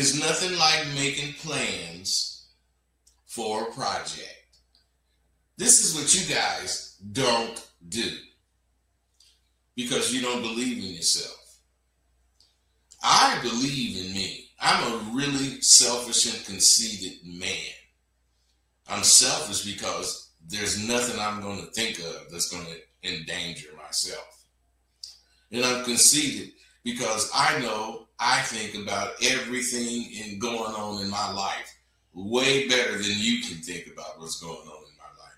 There's nothing like making plans for a project. This is what you guys don't do because you don't believe in yourself. I believe in me. I'm a really selfish and conceited man. I'm selfish because there's nothing I'm going to think of that's going to endanger myself. And I'm conceited because I know I think about everything going on in my life way better than you can think about what's going on